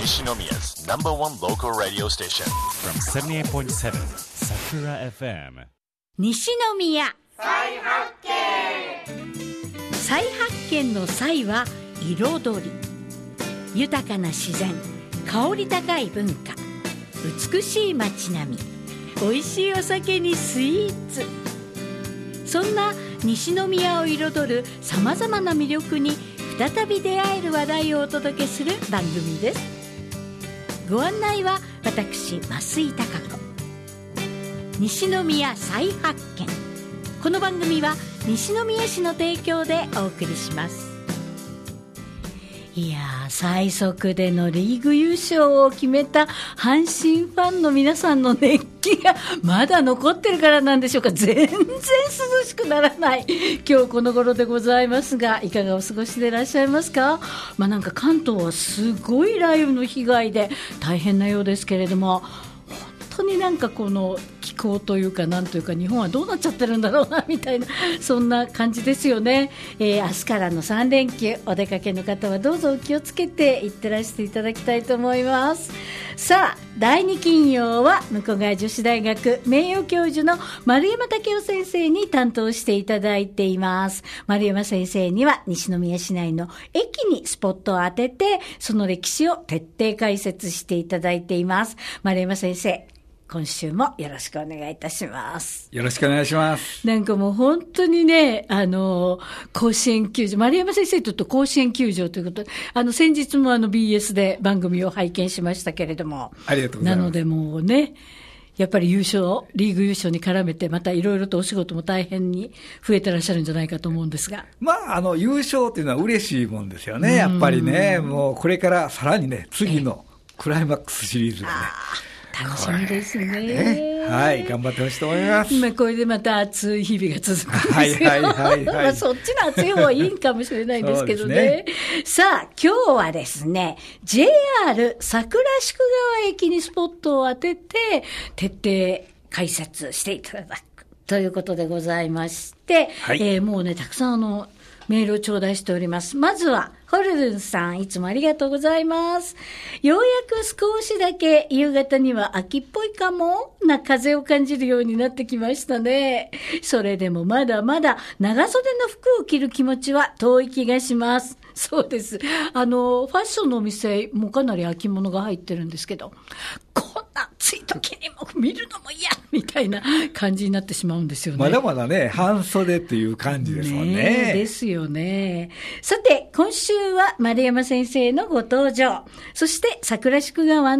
西宮's #1 local radio station from 78.7 Sakura FM 西宮再発見。 再発見の再は彩り、豊かな自然、香り高い文化、美しい街並み、美味しいお酒にスイーツ、そんな西宮を彩るさまざまな魅力に再び出会える話題をお届けする番組です。ご案内は私増井貴子。西宮再発見、この番組は西宮市の提供でお送りします。いやー、最速でのリーグ優勝を決めた阪神ファンの皆さんの熱気がまだ残ってるからなんでしょうか。全然涼しくならない今日この頃でございますが、いかがお過ごしでいらっしゃいますか。なんか関東はすごい雷雨の被害で大変なようですけれども、本当になんかこの気候というかなんというか、日本はどうなっちゃってるんだろうなみたいな、そんな感じですよね。明日からの3連休、お出かけの方はどうぞお気をつけていってらしていただきたいと思います。さあ、第2金曜は向こう側女子大学名誉教授の丸山武夫先生に担当していただいています。丸山先生には西宮市内の駅にスポットを当てて、その歴史を徹底解説していただいています。丸山先生、今週もよろしくお願いいたします。 よろしくお願いします。 なんかもう本当にね、甲子園球場、丸山先生と言うと甲子園球場ということで、先日もBS で番組を拝見しましたけれども、 ありがとうございます。 なのでもうね、やっぱりリーグ優勝に絡めて、またいろいろとお仕事も大変に増えてらっしゃるんじゃないかと思うんですが。 優勝っていうのは嬉しいもんですよね。やっぱりね、もうこれからさらにね、次のクライマックスシリーズがね、 楽しみですね。 はい、頑張ってほしいと思います。 これでまた暑い日々が続くんですよ。そっちの暑い方はいいかもしれないんですけどね。さあ、今日はですね、JR 桜宿川駅にスポットを当てて、徹底解説していただくということでございまして、はい、もうね、たくさんメールを頂戴しております。まずは、ホルルンさん、いつもありがとうございます。ようやく少しだけ夕方には秋っぽいかもな風を感じるようになってきましたね。それでもまだまだ長袖の服を着る気持ちは遠い気がします。そうです。ファッションのお店もかなり秋物が入ってるんですけど、こんな暑い時にも見るのも嫌みたいな感じになってしまうんですよね。 まだまだね、半袖っていう感じですもんね。 ですよね。さて、今週は丸山先生のご登場。そして桜宿川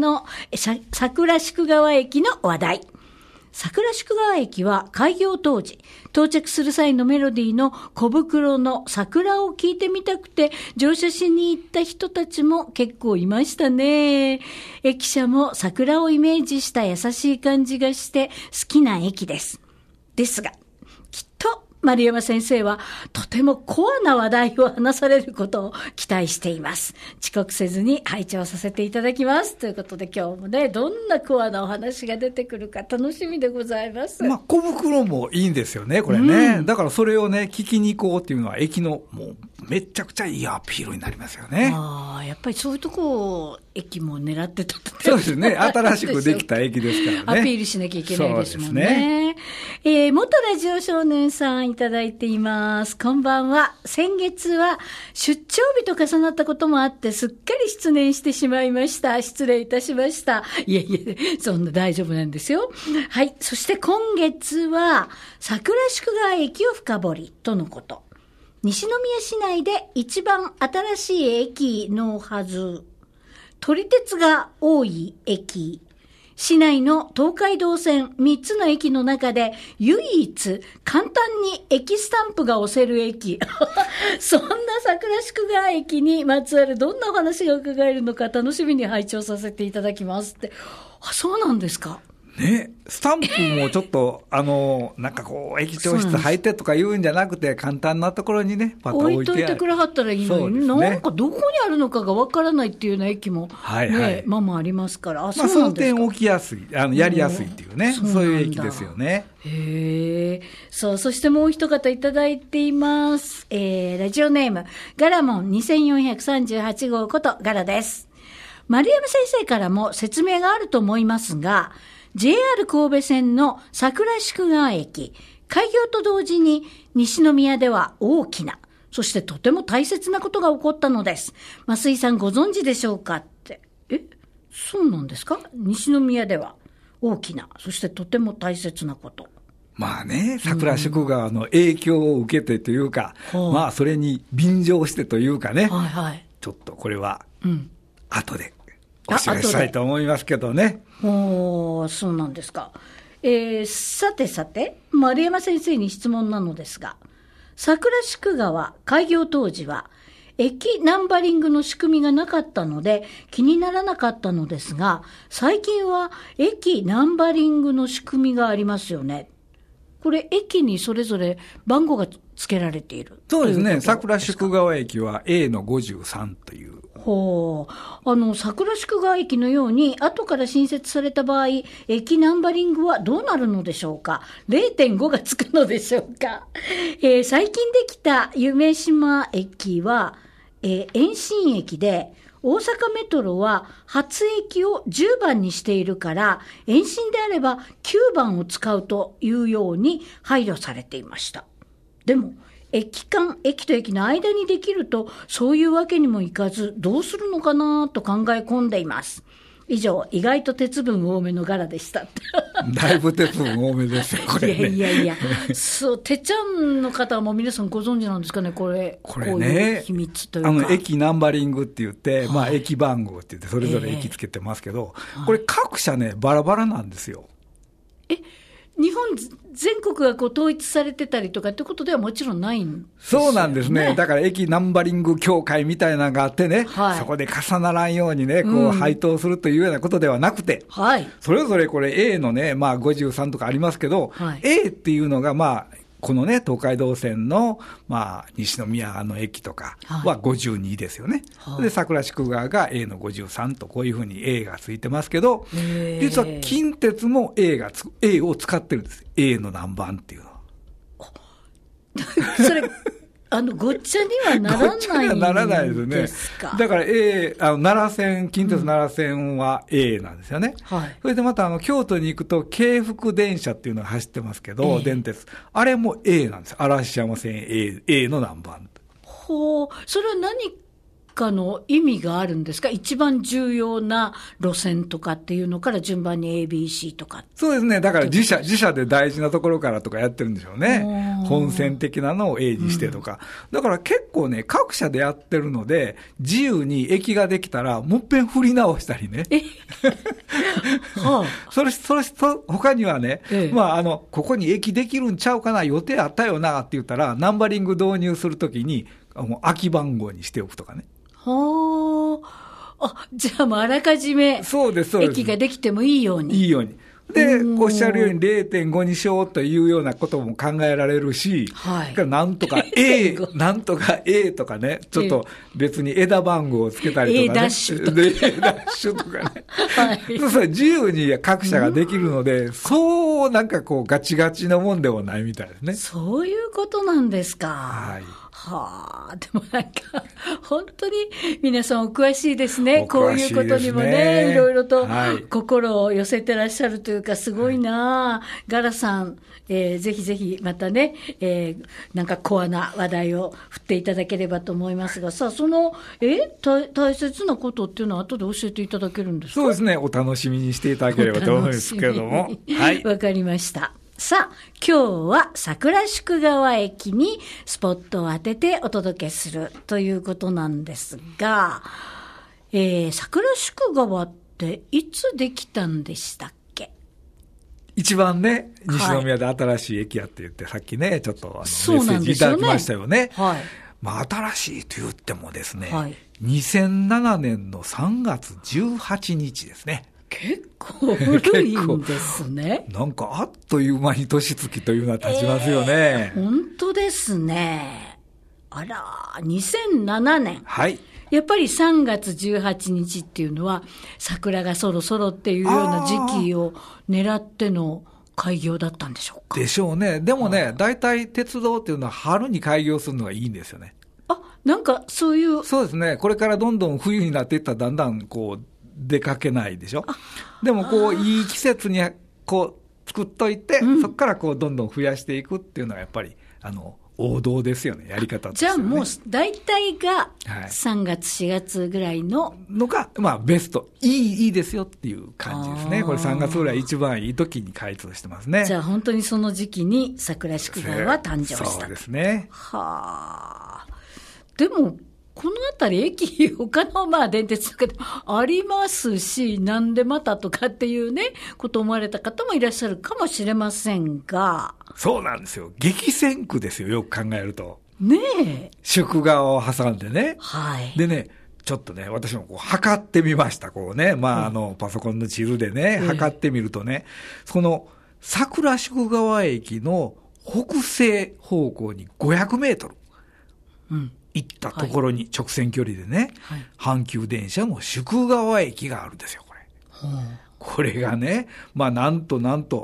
駅の話題。桜宿川駅は開業当時、到着する際のメロディーの小袋の桜を聞いてみたくて乗車しに行った人たちも結構いましたね。駅舎も桜をイメージした優しい感じがして好きな駅です。ですが、きっと丸山先生はとてもコアな話題を話されることを期待しています。遅刻せずに拝聴させていただきます。ということで今日もね、どんなコアなお話が出てくるか楽しみでございます。 小袋もいいんですよね、これね。だからそれをね、聞きに行こうっていうのは駅のもうめちゃくちゃいいアピールになりますよね。 やっぱりそういうとこを駅も狙ってたってそうですね。新しくできた駅ですからね。 アピールしなきゃいけないですもんね。元ラジオ少年さんいただいています。こんばんは。先月は出張日と重なったこともあってすっかり失念してしまいました。失礼いたしました。いえ、そんな大丈夫なんですよ。はい。そして今月は桜宿川駅を深掘りとのこと。西宮市内で一番新しい駅のはず。撮り鉄が多い駅。市内の東海道線3つの駅の中で唯一簡単に駅スタンプが押せる駅。そんな桜宿川駅にまつわるどんなお話が伺えるのか楽しみに拝聴させていただきますって。そうなんですか。 ね、スタンプもちょっと、なんかこう、駅長室入ってとか言うんじゃなくて、簡単なところにね、 パッと置いといてくれはったらいいのに、ね、なんかどこにあるのかがわからないっていうような駅も、まあありますから。 その点置きやすい、やりやすいっていうね、そういう駅ですよね。 そしてもう一方いただいています。ラジオネーム、ガラモン2438号ことガラです。 丸山先生からも説明があると思いますが、JR 神戸線の桜宿川駅、開業と同時に西宮では大きな、そしてとても大切なことが起こったのです。増井さんご存知でしょうかって。そうなんですか？西宮では大きな、そしてとても大切なこと。 まあね、桜宿川の影響を受けてというか、まあそれに便乗してというかね、 はいはい、 ちょっとこれは、後でお知らせしたいと思いますけどね。 そうなんですか。さて、丸山先生に質問なのですが、桜宿川開業当時は、駅ナンバリングの仕組みがなかったので気にならなかったのですが、最近は駅ナンバリングの仕組みがありますよね。これ駅にそれぞれ番号が付けられている。 そうですね。桜宿川駅は A の53という。 桜宿川駅のように後から新設された場合、駅ナンバリングはどうなるのでしょうか。 0.5 がつくのでしょうか。最近できた夢島駅は、延伸駅で、大阪メトロは初駅を10番にしているから、延伸であれば9番を使うというように配慮されていました。でも駅と駅の間にできるとそういうわけにもいかず、どうするのかなと考え込んでいます。以上、意外と鉄分多めの柄でした。 だいぶ鉄分多めですよ、これね。 いや、そう、てっちゃんの方はもう皆さんご存知なんですかね、これね、こういう秘密というか。 駅ナンバリングって言って、まあ駅番号って言って、それぞれ駅つけてますけど、これ各社ね、バラバラなんですよ。 日本全国が統一されてたりとかってことではもちろんないんですよね。 そうなんですね。だから駅ナンバリング協会みたいなのがあってね、そこで重ならんようにね、こう配当するというようなことではなくて、それぞれこれ A のね、まあ53とかありますけど、A っていうのがまあ、このね、東海道線の、まあ、西宮の駅とかは52ですよね。で、桜宿川が A の53と、こういうふうに A がついてますけど、実は近鉄も A を使ってるんです。A の何番っていうのは。 それ、ごっちゃにはならないんですか？ごっちゃにはならないですね。 だから 奈良線、近鉄奈良線は A なんですよね。それでまた京都に行くと京福電車っていうのが走ってますけど、電鉄。あれも A なんです。嵐山線 A の何番。 それは何かの意味があるんですか？一番重要な路線とかっていうのから順番に ABC とか。 そうですね。だから自社で大事なところからとかやってるんでしょうね。本線的なのを A にしてとか。だから結構ね、各社でやってるので、自由に駅ができたら、もっぺん振り直したりね。他にはね、まあここに駅できるんちゃうかな、予定あったよなって言ったら、ナンバリング導入するときに、空き番号にしておくとかね。 じゃあもうあらかじめ駅ができてもいいように。 で、おっしゃるように 0.5 にしようというようなことも考えられるし、なんとか A とかね、ちょっと別に枝番号をつけたりとかね。 A ダッシュとかね。そう、自由に各社ができるので、そうなんかこうガチガチなもんではないみたいですね。 そういうことなんですか。でもなんか、本当に皆さんお詳しいですね。こういうことにもね、いろいろと心を寄せてらっしゃるというか、すごいなガラさん、ぜひぜひまたね、なんかコアな話題を振っていただければと思いますが、さあ、その、大切なことっていうのは後で教えていただけるんですか？ そうですね。お楽しみにしていただければと思うんですけれども。 わかりました。さあ、今日は桜宿川駅にスポットを当ててお届けするということなんですが、桜宿川っていつできたんでしたっけ？ 一番ね、西宮で新しい駅やって言って、さっきね、ちょっとメッセージいただきましたよね。まあ、新しいと言ってもですね、2007年の3月18日ですね。 結構古いんですね。 なんかあっという間に年月というのは経ちますよね。 本当ですね。あら、2007年。やっぱり3月18日っていうのは桜がそろそろっていうような時期を狙っての開業だったんでしょうか？ でしょうね。でもね、大体鉄道っていうのは春に開業するのがいいんですよね。 なんかそういう。 そうですね。これからどんどん冬になっていったらだんだんこう出かけないでしょ。でもこういい季節にこう作っといて、そこからこうどんどん増やしていくっていうのがやっぱり王道ですよね、やり方としてはね。 じゃあもう大体が3月4月ぐらいのが、まあベストいいですよっていう感じですね。これ3月ぐらい一番いい時に開通してますね。 じゃあ本当にその時期に桜宿川は誕生した。 そうですね。 はあ。でもこのあたり駅他のまあ電鉄とかでありますし、なんでまたとかっていうねこと思われた方もいらっしゃるかもしれませんが、 そうなんですよ。激戦区ですよ、よく考えるとねえ、 宿川を挟んでね。 はい。 でね、ちょっとね、私もこう測ってみました。こうね、まあパソコンの地図でね、測ってみるとね、その桜宿川駅の北西方向に500メートル。行ったところに直線距離でね、阪急電車の宿川駅があるんですよ、これ。これがね、まあなんと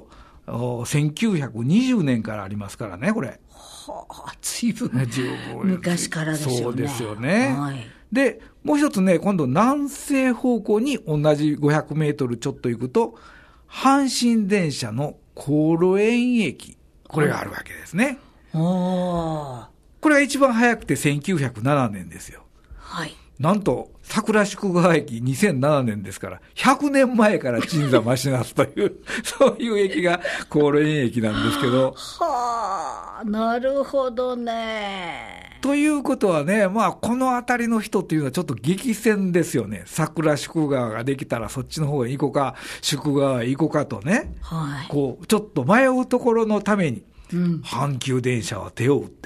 1920年からありますからね、これ。 はあ、随分昔からですよね。 そうですよね。はい、で、もう一つね、今度南西方向に同じ500メートルちょっと行くと、阪神電車の高炉園駅、これがあるわけですね。これが一番早くて1907年ですよ。はい。なんと、桜宿川駅2007年ですから、100年前から鎮座ましなすという、そういう駅が高炉園駅なんですけど。 はあ、なるほどね。 ということはね、まあ、この辺りの人っていうのはちょっと激戦ですよね。桜宿川ができたらそっちの方へ行こうか、宿川へ行こうかとね。はい。こう、ちょっと迷うところのために、阪急電車は手を打って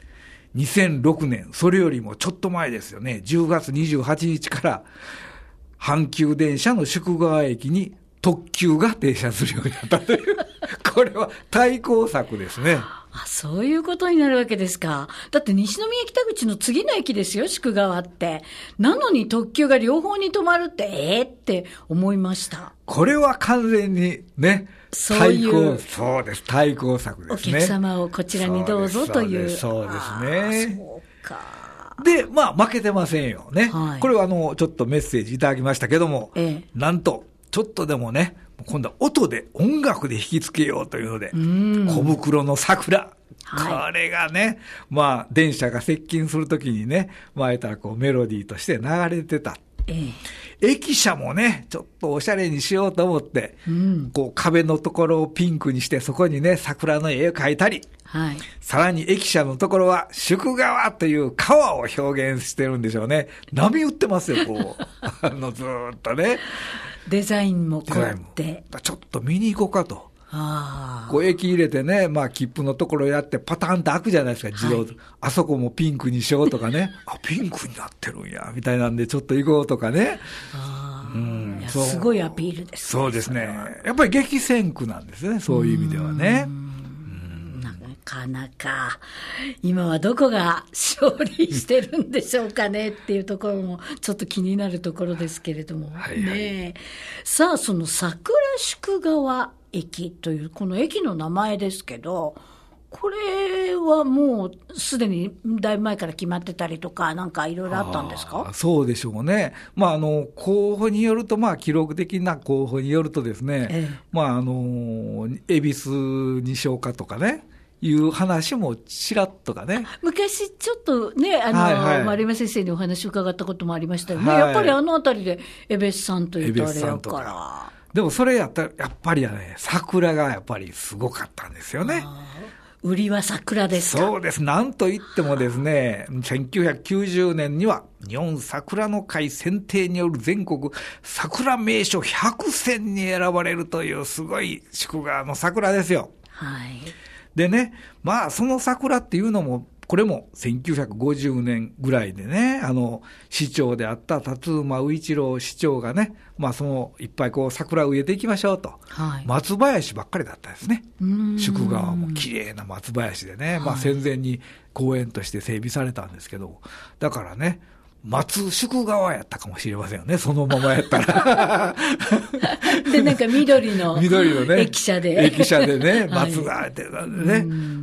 、2006年、それよりもちょっと前ですよね、10月28日から阪急電車の宿川駅に特急が停車するようになったという、これは対抗策ですね。 あ、そういうことになるわけですか。だって西宮北口の次の駅ですよ、宿川って。なのに特急が両方に止まるって、って思いました。 これは完全にね、そうです、対抗策ですね。 お客様をこちらにどうぞという。 そうですね。 そうか。 で、まあ負けてませんよね。はい、これはちょっとメッセージいただきましたけども、なんと、ちょっとでもね、今度は音で、音楽で引きつけようというので、小袋の桜。これがね、まあ、電車が接近するときにね、まあ、言ったらこうメロディーとして流れてた。駅舎もね、ちょっとおしゃれにしようと思って、こう壁のところをピンクにして、そこにね、桜の絵を描いたり、さらに駅舎のところは、宿川という川を表現してるんでしょうね。波打ってますよ、こう。ずーっとね。 デザインもこうやって。 ちょっと見に行こうかと。こう駅入れてね、まあ切符のところやってパターンと開くじゃないですか、自動、あそこもピンクにしようとかね、あ、ピンクになってるんや、みたいなんでちょっと行こうとかね。 すごいアピールですね。 そうですね。やっぱり激戦区なんですね、そういう意味ではね。 なかなか、今はどこが勝利してるんでしょうかねっていうところもちょっと気になるところですけれども。ね。さあ、その桜宿川駅というこの駅の名前ですけど、これはもうすでにだいぶ前から決まってたりとか、なんかいろいろあったんですか？ そうでしょうね。まあ候補によると、まあ記録的な候補によるとですね、まあ恵比寿にしようかとかね。いう話もちらっとかね。 昔ちょっとね、丸山先生にお話を伺ったこともありましたよね。やっぱりあのあたりでエベスさんというとあれやから。 でもそれやったら、やっぱりね、桜がやっぱりすごかったんですよね。 売りは桜ですか？ そうです。なんといってもですね、1990年には日本桜の会選定による全国桜名所100選に選ばれるというすごい宿川の桜ですよ。はい。でね、まあその桜っていうのも、これも1950年ぐらいでね、市長であった辰馬宇一郎市長がね、まあいっぱいこう桜を植えていきましょうと。松林ばっかりだったですね。宿川も綺麗な松林でね、まあ戦前に公園として整備されたんですけど、だからね、松宿川やったかもしれませんよね、そのままやったら。 で、なんか緑のね、 駅舎で。 駅舎でね、松川ってね。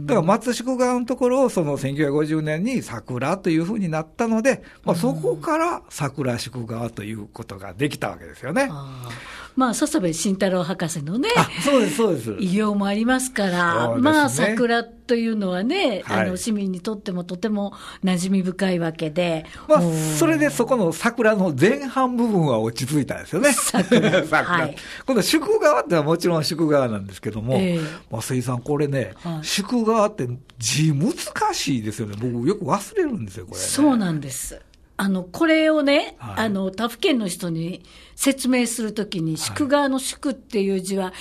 だから松宿川のところをその1950年に桜というふうになったので、そこから桜宿川ということができたわけですよね。 笹部慎太郎博士のね、 そうですそうです、 偉業もありますから、桜というのはね、市民にとってもとても馴染み深いわけで、 それでそこの桜の前半部分は落ち着いたんですよね。桜この宿川ってのはもちろん宿川なんですけども、増井さんこれね、宿川って字難しいですよね。僕よく忘れるんですよこれ、ね。 そうなんです。これをね、他府県の人に説明するときに、宿川の宿っていう字は、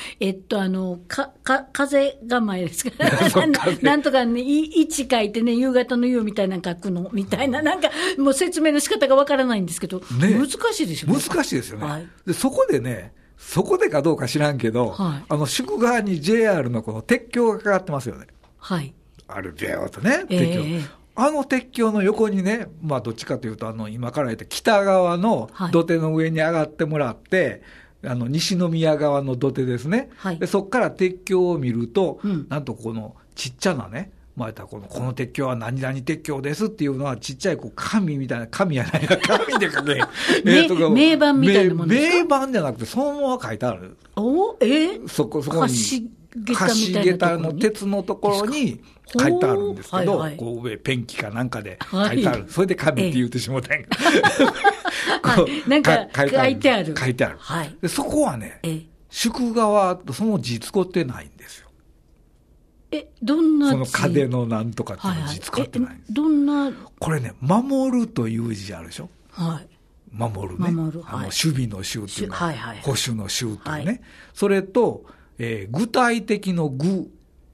風構えですから、なんとかね、一書いてね、夕方の夕みたいなの書くの、みたいな、なんか、もう説明の仕方がわからないんですけど、難しいでしょうね。 難しいですよね。で、そこでね、そこでかどうか知らんけど、宿川に JR のこの鉄橋がかかってますよね。あるビューっとね、鉄橋。鉄橋の横にね、どっちかというと、今から言って北側の土手の上に上がってもらって、西宮側の土手ですね。でそこから鉄橋を見ると、なんとこのちっちゃなね、この鉄橋は何々鉄橋ですっていうのはちっちゃい紙みたいな、紙やないな、紙で書け名板みたいなものですか？ 名板じゃなくて、そのまま書いてある。そこに。橋桁の鉄のところに書いてあるんですけど、こう上ペンキかなんかで書いてある。それで紙って言ってしもたんやなんか書いてある。 書いてある。でそこはね、宿川とその字使ってないんですよ。 どんな字？ その風のなんとかっていう字使ってないんです。 どんな？ これね、守るという字あるでしょ。守るね。守る。守備の守っていうのは、保守の守っていうね。それと、具体的の具。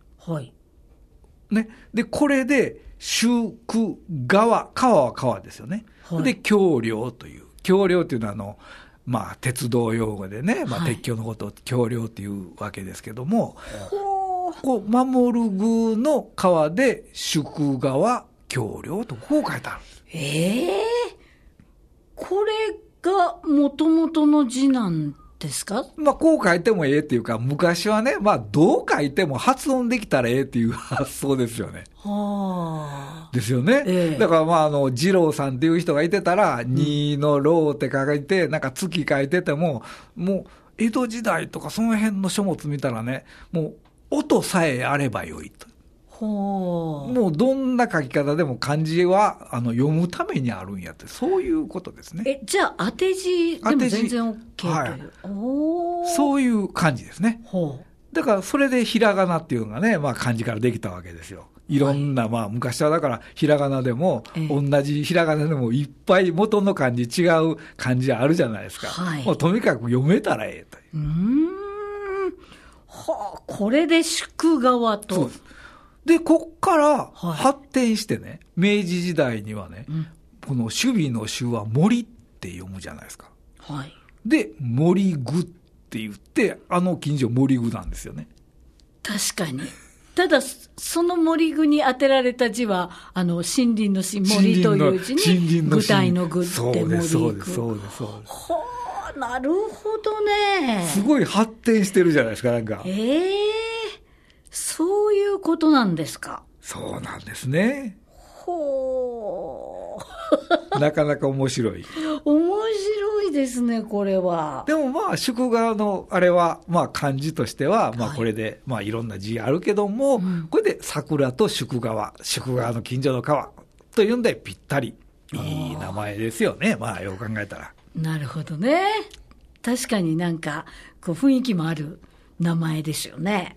ね。で、これで、宿川。川は川ですよね。で、橋梁という。橋梁というのは鉄道用語でね、鉄橋のことを橋梁というわけですけども、守る具の川で、宿川、橋梁とこう書いてあるんです。 これが元々の字なんですか？ こう書いてもええっていうか、昔はね、どう書いても発音できたらええっていう発想ですよね。ですよね。だから二郎さんっていう人がいてたら、二の郎って書いて、なんか月書いてても、もう江戸時代とかその辺の書物見たらね、もう音さえあればよいと。もうどんな書き方でも漢字は読むためにあるんやって、そういうことですね。 じゃあ当て字でも全然 OK という、 そういう感じですね。だからそれでひらがなっていうのがね、漢字からできたわけですよ。いろんな、昔はだからひらがなでも、同じひらがなでもいっぱい元の漢字違う漢字あるじゃないですか。もうとにかく読めたらええという。 これで宿川と。 そうです。で、こっから発展してね、明治時代にはね、この守備の守は森って読むじゃないですか。で、森具って言って、近所森具なんですよね。 確かに。ただ、その森具に当てられた字は、森林の森という字に、具体の具って森具。 そうです。 なるほどね。 すごい発展してるじゃないですか、なんか。 そういうことなんですか。 そうなんですね。なかなか面白い。 面白いですね、これは。 でも宿川のあれは、漢字としては、これで、いろんな字あるけども、これで桜と宿川の近所の川というんでぴったりいい名前ですよね。よく考えたら。 なるほどね。確かになんか、雰囲気もある名前ですよね。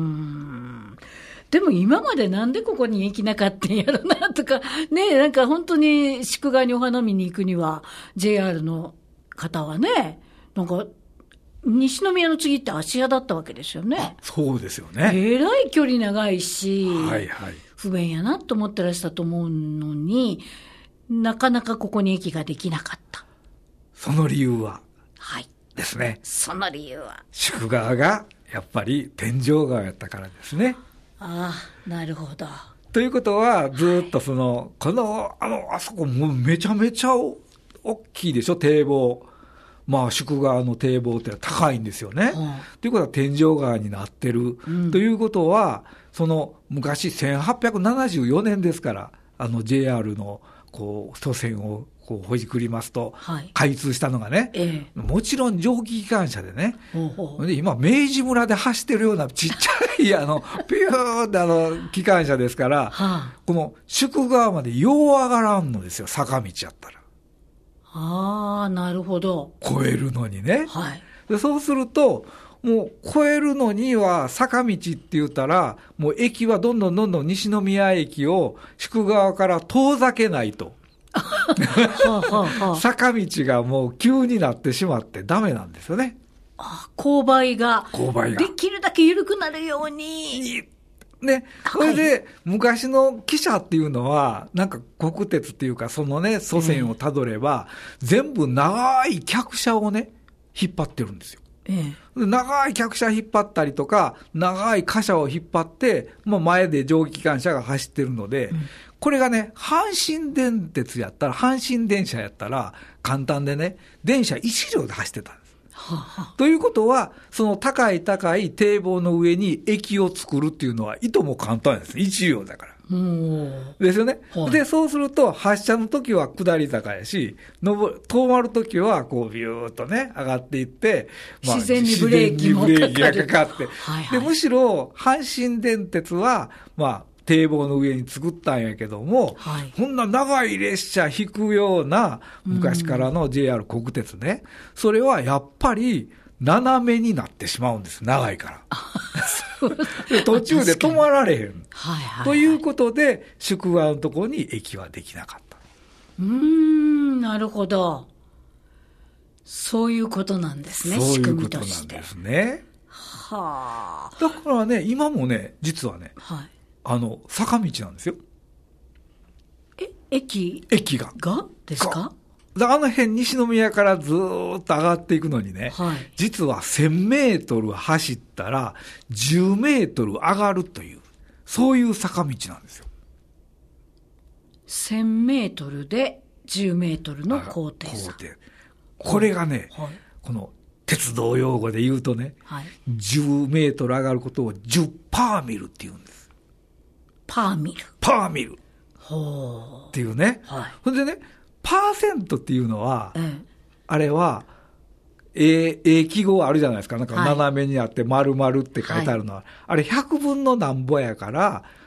でも今までなんでここに行きなかったんやろなとか、ね、なんか本当に宿川にお花見に行くには、JR の方はね、なんか、西宮の次って芦屋だったわけですよね。 そうですよね。 えらい距離長いし、不便やなと思ってらしたと思うのに、なかなかここに駅ができなかった。 その理由は、ですね。 その理由は。 宿川が、やっぱり天井川やったからですね。 なるほど。 ということは、ずっとあそこもうめちゃめちゃ大きいでしょ、堤防。 宿川の堤防って高いんですよね。ということは天井川になってる、ということは、その昔1874年ですから、JR の祖線をほじくりますと、開通したのがね、もちろん蒸気機関車でね、で今、明治村で走ってるようなちっちゃいピューって機関車ですから、この宿川までよう上がらんのですよ、坂道やったら。 なるほど。 越えるのにね。でそうすると、もう越えるのには坂道って言ったら、もう駅はどんどん西宮駅を宿川から遠ざけないと。坂道がもう急になってしまってダメなんですよね。 勾配ができるだけ緩くなるように。 ね。それで、昔の汽車っていうのは、なんか国鉄っていうか、そのね、祖先をたどれば、全部長い客車をね、引っ張ってるんですよ。長い客車引っ張ったりとか、長い貨車を引っ張って、前で蒸気機関車が走ってるので、これがね、阪神電鉄やったら、阪神電車やったら、簡単でね、電車1両で走ってたんです。ということは、その高い堤防の上に駅を作るっていうのは、いとも簡単です。1両だから。ですよね。で、そうすると、発車の時は下り坂やし、止まる時は、ビューっとね、上がっていって、 自然にブレーキがかかって。で、むしろ、阪神電鉄は、堤防の上に作ったんやけども、こんな長い列車引くような昔からの JR 国鉄ね、それはやっぱり斜めになってしまうんです。長いから。途中で止まられへん。ということで、宿川のところに駅はできなかった。 なるほど。そういうことなんですね、仕組みとして。 そういうことなんですね。だからね、今もね、実はね、坂道なんですよ。 駅がですか？ 辺、西宮からずーっと上がっていくのにね、実は1000メートル走ったら10メートル上がるという、そういう坂道なんですよ。 1000メートルで10メートルの高低差。 これがね、この鉄道用語で言うとね、10メートル上がることを10パーミルって言うんです。パーミル。っていうね。ほんでね、パーセントっていうのは、あれは、記号あるじゃないですか。なんか斜めにあって、丸々って書いてあるのは。あれ100分のなんぼやから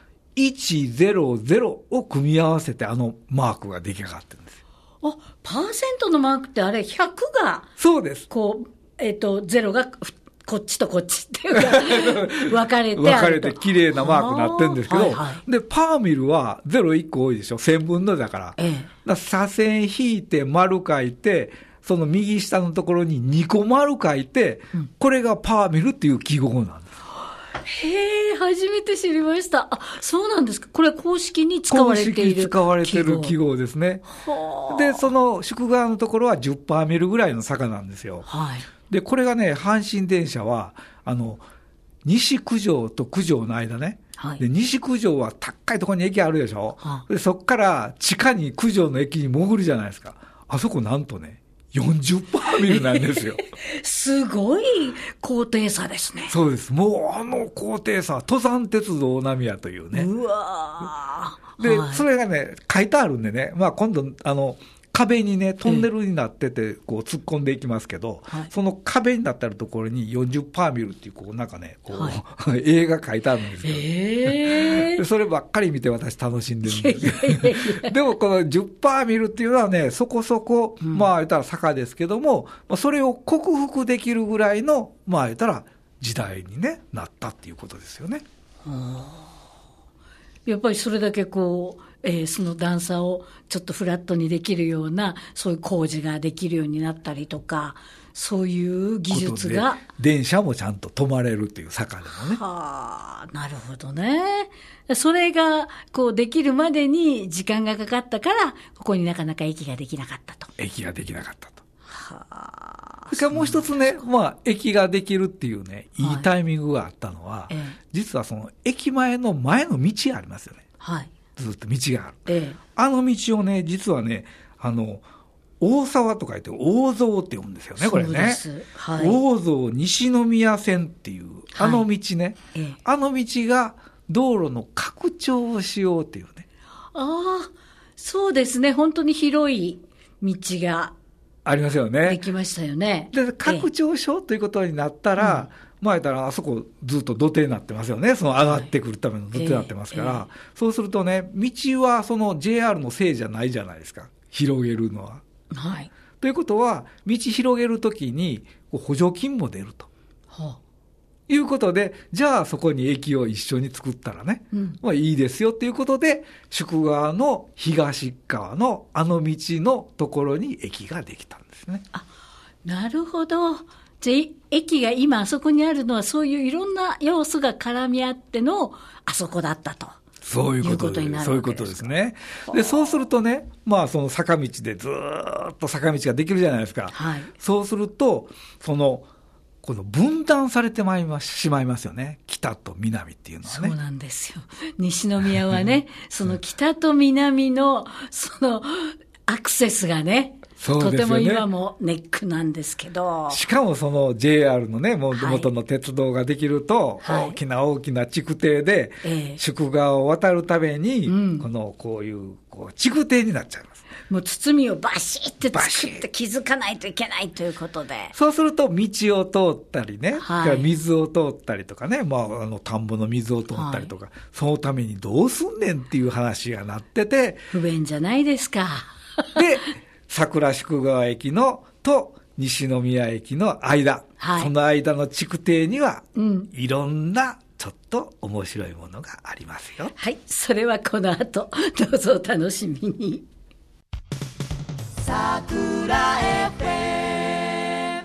、100を組み合わせてマークが出来上がってるんですよ。 パーセントのマークってあれ100が、 そうです。 0が、こっちとこっちっていうか、分かれて綺麗なマークになってるんですけど、で、パーミルは0、1個多いでしょ。1000分のだから。斜線引いて丸書いて、その右下のところに2個丸書いて、これがパーミルっていう記号なんです。 初めて知りました。そうなんですか。これ公式に使われている記号。公式に使われている記号ですね。で、その宿川のところは10パーミルぐらいの坂なんですよ。で、これがね、阪神電車は、西九条と九条の間ね。で、西九条は高いところに駅あるでしょ。で、そこから地下に九条の駅に潜るじゃないですか。あそこなんとね、40パーミルなんですよ。 すごい高低差ですね。 そうです。もう高低差、登山鉄道並みやというね。で、それがね、書いてあるんでね、今度、壁にね、トンネルになってて、突っ込んでいきますけど、その壁になってるところに40パーミルっていう、なんかね、映画書いてあるんですけど、そればっかり見て私楽しんでるんですけど、でもこの10パーミルっていうのはね、そこそこ、言ったら坂ですけども、それを克服できるぐらいの、言ったら時代にね、なったっていうことですよね。 やっぱりそれだけその段差をちょっとフラットにできるような、そういう工事ができるようになったりとか、そういう技術が。 電車もちゃんと止まれるっていう坂でもね。 なるほどね。それが、できるまでに時間がかかったから、ここになかなか駅ができなかったと。 駅ができなかったと。それからもう一つね、駅ができるっていうね、いいタイミングがあったのは、実はその駅前の道ありますよね。ずっと道がある。あの道をね、実はね、 大沢と書いて大蔵って読むんですよね、これね。はい、大蔵西宮線っていう、あの道ね、はい、あの道が道路の拡張をしようっていうね。 ああ、そうですね。本当に広い道がありますよね。 できましたよね。 で、拡張しようということになったら、前言ったらあそこずっと土手になってますよね。その上がってくるための土手になってますから、そうするとね、道はその JR のせいじゃないじゃないですか。広げるのは。 はい。 ということは、道広げるときに補助金も出ると。はあ、いうことで、じゃあそこに駅を一緒に作ったらね、まあいいですよということで、宿川の東側のあの道のところに駅ができたんですね。 あ、なるほど。じゃあ駅が今あそこにあるのはそういういろんな要素が絡み合ってのあそこだったと。 そういうことです。そういうことですね。で、そうするとね、まあその坂道でずーっと坂道ができるじゃないですか。はい、そうすると、この分断されてしまいますよね。北と南っていうのはね。 そうなんですよ。西宮はね、その北と南のそのアクセスがね、とても今もネックなんですけど。 しかもその JR のね、元の鉄道ができると、大きな築堤で、宿川を渡るために、こういう築堤になっちゃいます。 もう包みをバシッて作って気づかないといけないということで。 そうすると道を通ったりね、水を通ったりとかね、田んぼの水を通ったりとか、そのためにどうすんねんっていう話がなってて。 不便じゃないですか。 で、桜宿川駅と西宮駅の間、その間の築堤には、いろんなちょっと面白いものがありますよ。 はい、それはこの後、どうぞお楽しみに。桜 FM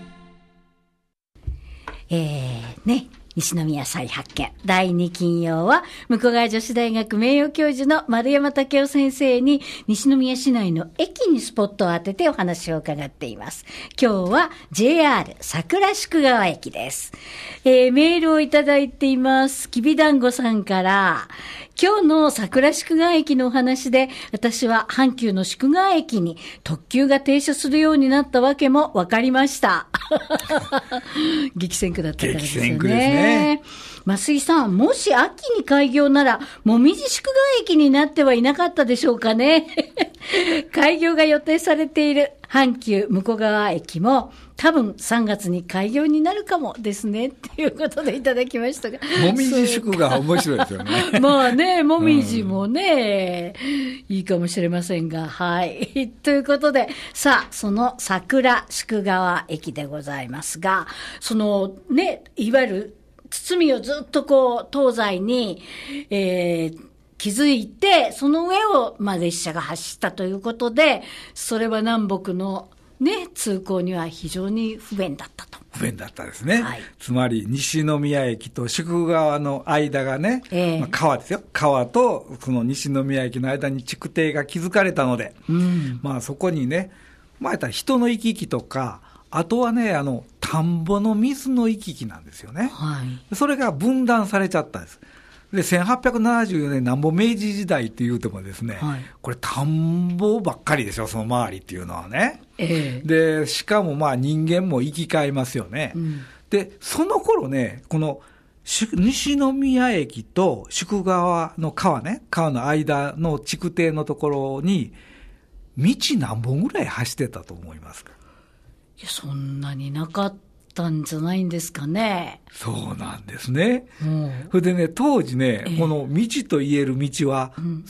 ね、西宮再発見。第2金曜は、向こう側女子大学名誉教授の丸山武雄先生に、西宮市内の駅にスポットを当ててお話を伺っています。今日は JR 桜宿川駅です。メールをいただいています。きびだんごさんから、今日の桜宿川駅のお話で、私は阪急の宿川駅に特急が停車するようになったわけも分かりました。激戦区だったからですよね。激戦区ですね。増井さん、もし秋に開業なら、もみじ宿川駅になってはいなかったでしょうかね。開業が予定されている阪急向川駅も、多分3月に開業になるかもですね。っていうことでいただきましたが。 もみじ宿川面白いですよね。 まあね、もみじもね、いいかもしれませんが、はい。ということで、さあ、その桜宿川駅でございますが、そのね、いわゆる堤をずっと東西に、築いて、その上を、列車が走ったということで、それは南北のね、通行には非常に不便だったと。 不便だったですね。はい、つまり、西宮駅と宿川の間がね、川ですよ。川とその西宮駅の間に築堤が築かれたので、そこにね、言ったら人の行き来とか、あとはね、田んぼの水の行き来なんですよね。はい、それが分断されちゃったんです。で、1874年なんぼ明治時代って言うてもですね、これ田んぼばっかりでしょ、その周りっていうのはね。で、しかも人間も行き交いますよね。で、その頃ね、この西宮駅と宿川の川の間の築堤のところに、道何本ぐらい走ってたと思いますか？ いや、そんなになかったんじゃないんですかね。 そうなんですね。それでね、当時ね、この道と言える道は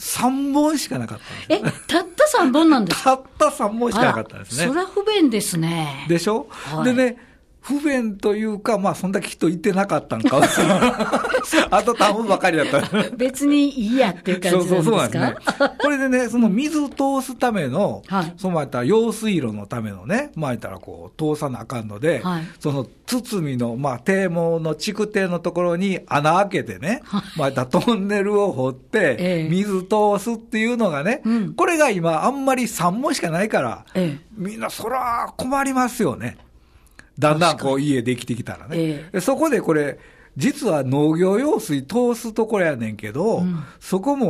3本しかなかったんです。 たった3本なんですか？ たった3本しかなかったんですね。 そりゃ不便ですね。 でしょ？でね、不便というか、そんだけ人いてなかったんか。あと田んぼばかりだった。 別にいいやっていう感じなんですか？そうなんですね。 これでね、その水を通すための、その用水路のためのね、通さなあかんので、その堤の、堤防の築堤のところに穴開けてね、トンネルを掘って、水通すっていうのがね、これが今あんまり3本しかないから、みんなそら困りますよね。だんだん家できてきたらね。そこでこれ、実は農業用水通すところやねんけど、そこも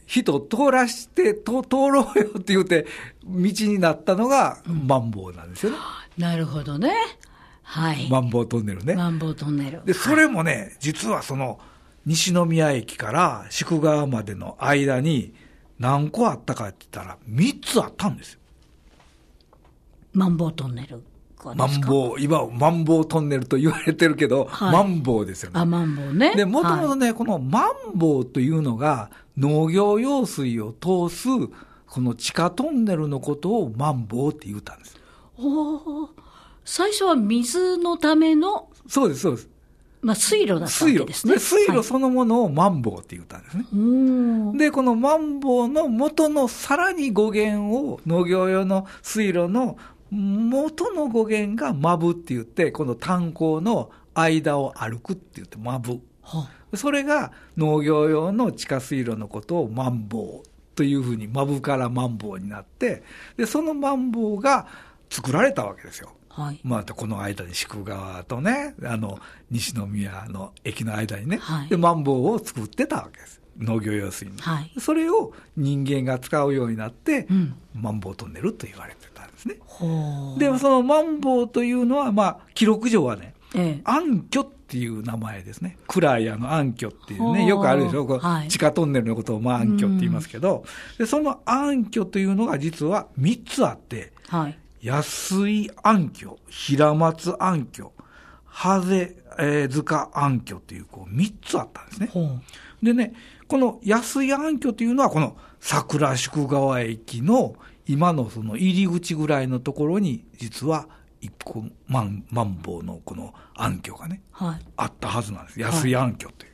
人通らして通ろうよって言うて道になったのがマンボウなんですよね。 なるほどね。はい。 マンボウトンネルね。 マンボウトンネル。 で、それもね、実はその西宮駅から宿川までの間に何個あったかって言ったら3つあったんですよ。 マンボウトンネル。 マンボウ、今マンボウトンネルと言われてるけど、はい、マンボウですよね。 マンボウね。 で、もともとね、このマンボウというのが農業用水を通すこの地下トンネルのことをマンボウって言ったんです。 最初は水のための。 そうです、そうです。 水路だったわけですね。 水路そのものをマンボウって言ったんですね。はい、で、このマンボウの元のさらに語源を農業用の水路の元の語源がマブって言って、この炭鉱の間を歩くって言ってマブ。それが農業用の地下水路のことをマンボウというふうにマブからマンボウになって、で、そのマンボウが作られたわけですよ。はい、またこの間に宿川とね、西宮の駅の間にね、はい、で、マンボウを作ってたわけです。農業用水に。はい、それを人間が使うようになって、マンボウトンネルと言われてたんですね。で、そのマンボウというのは、記録上はね、暗渠っていう名前ですね。暗い暗渠っていうね、よくあるでしょ。はい、地下トンネルのことを暗渠って言いますけど、で、その暗渠というのが実は3つあって、はい、安井暗渠、平松暗渠、ハゼ塚暗渠っていう3つあったんですね。でね、この安井暗渠というのはこの桜宿川駅の今のその入り口ぐらいのところに実は一個マンボウのこの暗渠がね、はい、あったはずなんです。安井暗渠という。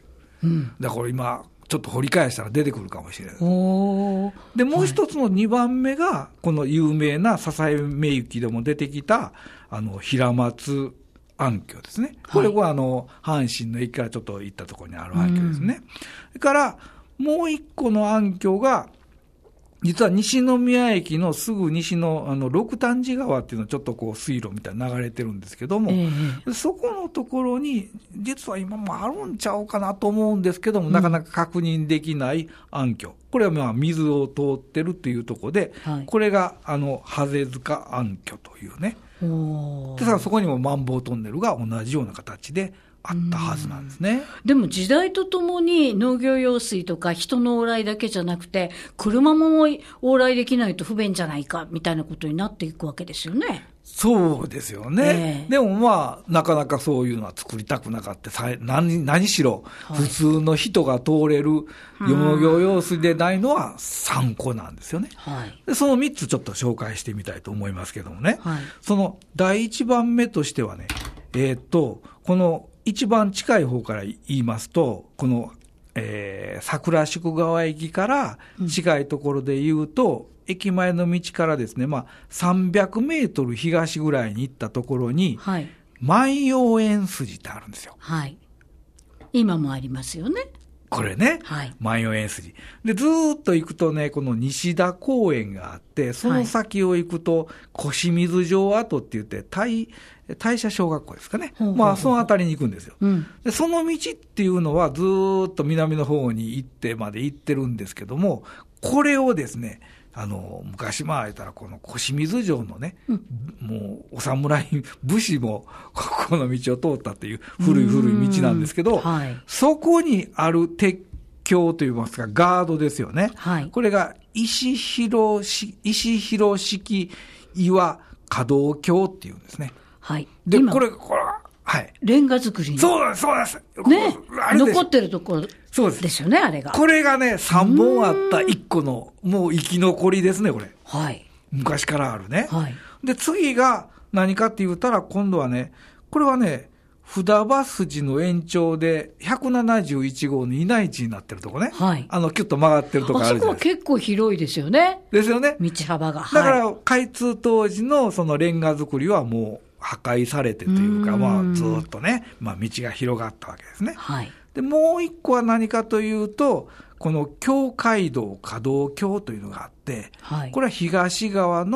だから今ちょっと掘り返したら出てくるかもしれない。で、もう一つの2番目がこの有名な笹目行でも出てきた平松暗渠ですね。これは阪神の駅からちょっと行ったところにある暗渠ですね。それからもう一個の暗渠が実は西宮駅のすぐ西の六反寺川っていうのはちょっと水路みたいに流れてるんですけども、そこのところに実は今もあるんちゃうかなと思うんですけども、なかなか確認できない暗渠。これは水を通ってるっていうところで、これがハゼ塚暗渠というね。ですからそこにもマンボウトンネルが同じような形であったはずなんですね。 でも時代とともに農業用水とか人の往来だけじゃなくて車も往来できないと不便じゃないかみたいなことになっていくわけですよね。 そうですよね。でもなかなかそういうのは作りたくなかった。何しろ普通の人が通れる農業用水でないのは3個なんですよね。でその3つちょっと紹介してみたいと思いますけどもね。その第1番目としてはね、この一番近い方から言いますと、この、桜宿川駅から近いところで言うと、駅前の道からですね、300メートル東ぐらいに行ったところに、万葉園筋ってあるんですよ。はい。 今もありますよね。 これね、万葉園筋。で、ずーっと行くとね、この西田公園があって、その先を行くと、腰水城跡って言って、大社小学校ですかね。そのあたりに行くんですよ。で、その道っていうのはずーっと南の方に行ってまで行ってるんですけども、これをですね、昔言ったらこの腰水城のね、もうお侍、武士もここの道を通ったっていう古い道なんですけど、そこにある鉄橋といいますか、ガードですよね。これが石広式岩可動橋っていうんですね。で、これは、 レンガ作りの。 そうです。 ね。残ってるところですよね、あれが。 これがね、3本あった1個の、もう生き残りですね、これ。昔からあるね。で、次が何かって言ったら、今度はね、これはね、札場筋の延長で171号の稲市になってるとこね。キュッと曲がってるとこあるじゃないですか。 あそこは結構広いですよね。 ですよね。 道幅が。 だから、開通当時のそのレンガ作りはもう破壊されてというか、ずっとね、道が広がったわけですね。で、もう一個は何かというと、この京街道可動橋というのがあって、これは東側の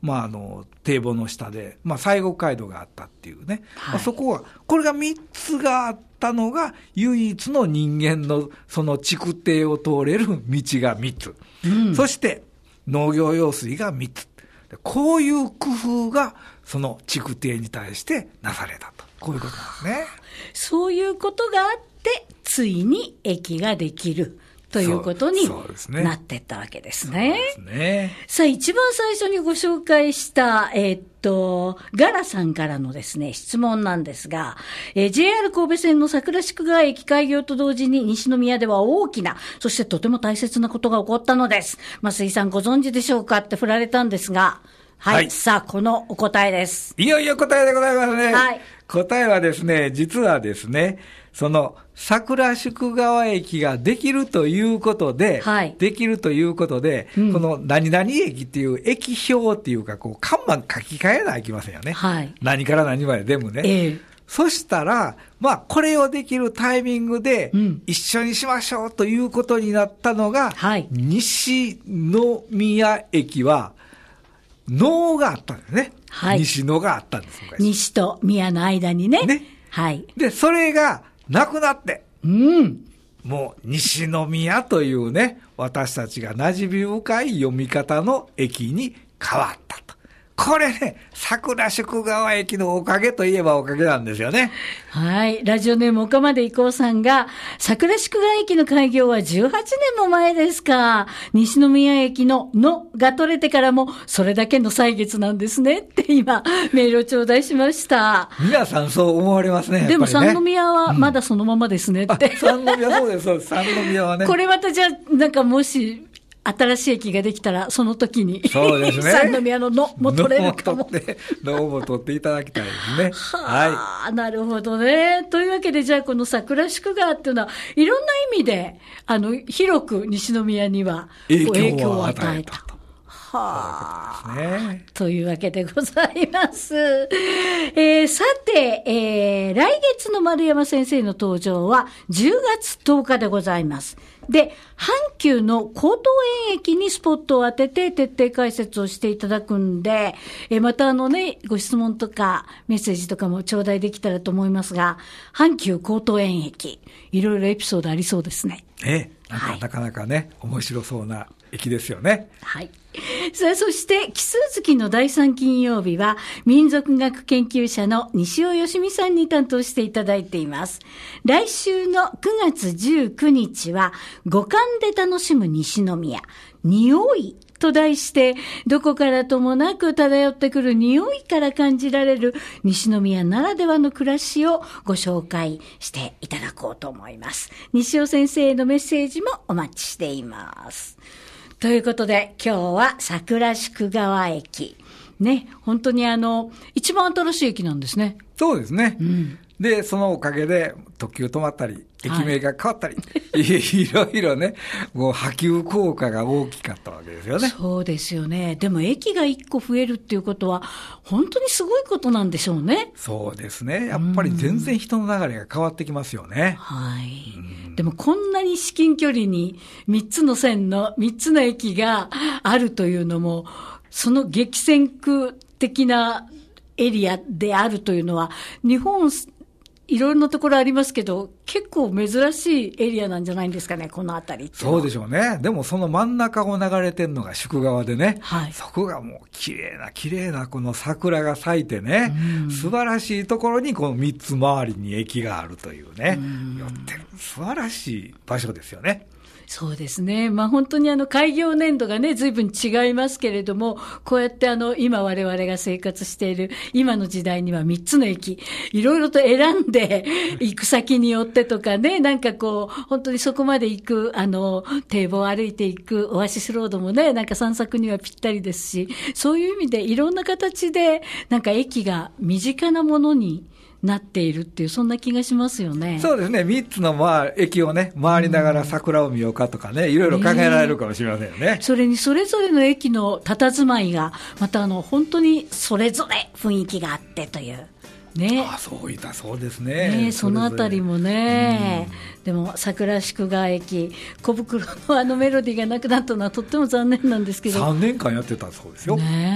堤防の下で、西国街道があったっていうね、そこは、これが3つがあったのが、唯一の人間のその築堤を通れる道が3つ。そして、農業用水が3つ。こういう工夫が、その築堤に対してなされたと。こういうことなんですね。 そういうことがあって、ついに駅ができる。ということになっていったわけですね。 そうですね。 さあ、一番最初にご紹介した、ガラさんからのですね、質問なんですが、JR 神戸線の桜宿川駅開業と同時に西宮では大きな、そしてとても大切なことが起こったのです。増井さんご存知でしょうかって振られたんですが、はい。さあ、このお答えです。 いよいよ答えでございますね。はい。答えはですね、実はですね、その桜宿川駅ができるということで、この何々駅っていう駅表っていうか、看板書き換えないといけませんよね。はい。何から何まで全部ね。そしたら、これをできるタイミングで、一緒にしましょうということになったのが、西宮駅は、能があったんですね。はい。西野があったんです。 西と宮の間にね。はい。 で、それがなくなって。もう、西宮というね、私たちが馴染み深い読み方の駅に変わったと。これね、桜宿川駅のおかげといえばおかげなんですよね。 はい。ラジオネーム岡までいこうさんが、桜宿川駅の開業は18年も前ですか。西宮駅ののが取れてからも、それだけの歳月なんですね。って今、メールを頂戴しました。 皆さんそう思われますね。やっぱりね。 でも三宮はまだそのままですねって。 三宮そうです、そうです。三宮はね。 これまたじゃあ、なんかもし、新しい駅ができたら、その時に。 そうですね。 三宮ののも取れるかも。 のも取っていただきたいですね。 はい。なるほどね。というわけで、じゃあこの桜宿川っていうのは、いろんな意味で、広く西宮には影響を与えた。はあ、ね。というわけでございます。さて、来月の丸山先生の登場は10月10日でございます。で、阪急の江東園駅にスポットを当てて徹底解説をしていただくんで、またご質問とかメッセージとかも頂戴できたらと思いますが、阪急江東園駅、いろいろエピソードありそうですね。 なかなかね、面白そうな駅ですよね。 はい。さあ、そして、奇数月の第3金曜日は、民族学研究者の西尾義美さんに担当していただいています。来週の9月19日は、五感で楽しむ西宮、匂いと題して、どこからともなく漂ってくる匂いから感じられる西宮ならではの暮らしをご紹介していただこうと思います。西尾先生へのメッセージもお待ちしています。ということで、今日は桜宿川駅。ね、本当に一番新しい駅なんですね。 そうですね。で、そのおかげで特急止まったり、駅名が変わったり、いろいろね、もう波及効果が大きかったわけですよね。 そうですよね。でも駅が1個増えるっていうことは、本当にすごいことなんでしょうね。 そうですね。やっぱり全然人の流れが変わってきますよね。 はい。でもこんなに至近距離に3つの線の3つの駅があるというのも、その激戦区的なエリアであるというのは、日本いろんなところありますけど、結構珍しいエリアなんじゃないんですかね、この辺りって。 そうでしょうね。でもその真ん中を流れてるのが宿川でね、そこがもう綺麗なこの桜が咲いてね、素晴らしいところにこの3つ周りに駅があるというね、寄ってる素晴らしい場所ですよね。 そうですね。本当に開業年度がね、随分違いますけれども、こうやって今我々が生活している今の時代には3つの駅、いろいろと選んで行く先によってとかね、なんか本当にそこまで行く、堤防を歩いていくオアシスロードもね、なんか散策にはぴったりですし、そういう意味でいろんな形で、なんか駅が身近なものになっているっていう、そんな気がしますよね。 そうですね。3つの駅をね、回りながら桜を見ようかとかね、いろいろ考えられるかもしれませんよね。 それにそれぞれの駅の佇まいが、また本当にそれぞれ雰囲気があってという。ね。 そうですね。 そのあたりもね、でも桜宿川駅、小袋のメロディーがなくなったのはとっても残念なんですけど。 3年間やってたそうですよ。 ね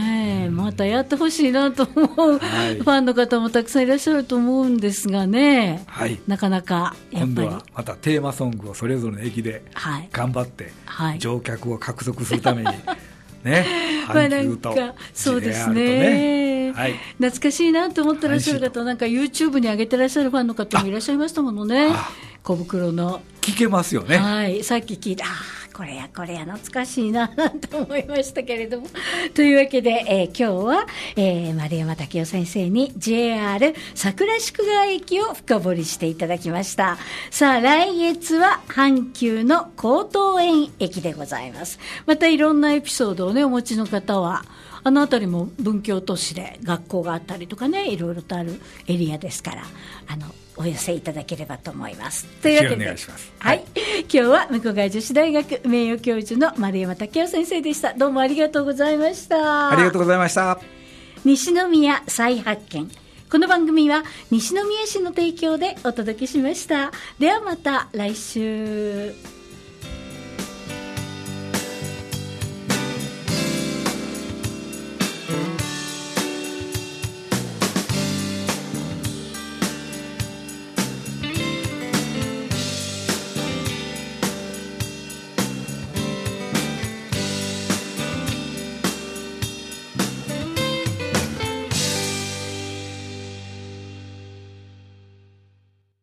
またやってほしいなと思う、はい、ファンの方もたくさんいらっしゃると思うんですがね、はい、なかなかやっぱり今度はまたテーマソングをそれぞれの駅で頑張って、はい、乗客を獲得するためにね、阪急と JR とね、 そうですね、はい、懐かしいなと思ってらっしゃる方、なんか YouTube に上げてらっしゃるファンの方もいらっしゃいましたものね。小袋の聞けますよね。 はい、さっき聞いて、これや懐かしいなと思いましたけれども、というわけで、今日は、丸山武雄先生に JR 桜宿川駅を深掘りしていただきました。さあ、来月は阪急の江東園駅でございます。またいろんなエピソードをねお持ちの方は、あの辺りも文教都市で学校があったりとかね、いろいろとあるエリアですから、お寄せいただければと思います。というわけで、お願いします。はい、今日は向ヶ谷女子大学名誉教授の丸山武雄先生でした。どうもありがとうございました。 ありがとうございました。 西宮再発見。この番組は西宮市の提供でお届けしました。ではまた来週。